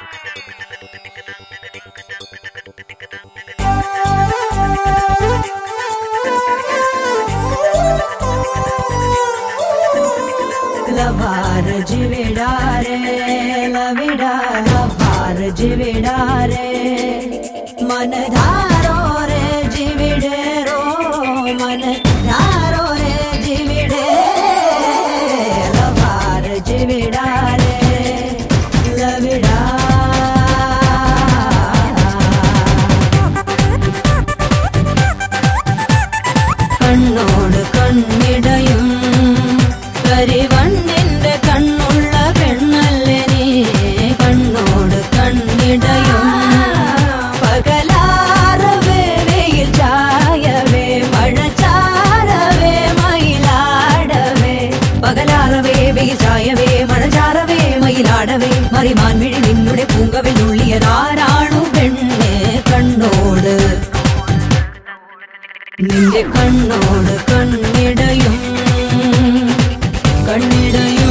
लवार जिवेड़ा रे लविड़ा लवार जिवेड़ा रे मन धारो रे जिविड़े रो मन धारो रे जिविड़े लवार जिवेड़ा रे लविड़ा कण्णोड कण्णिडयुम കരിവണ്ണിന്റെ കണ്ണുള്ള പെണ്ണല്ലേ നീ കണ്ണോട് കണ്ണിടയും പകലാറവേ വെയിൽ ചായവേ മഴ ചാരവേ മയിലാടവേ പകലാറവേ വെയിൽ ചായവേ മഴ ചാരവേ മയിലാടവേ മറിമാൻ മിഴി നിന്നുടെ പൂങ്കവിൽ ഉള്ളിയതാരാണു പെണ്ണെ കണ്ണോട് നിന്റെ കണ്ണോട് കണ്ണിടയും കണ്ണിടയും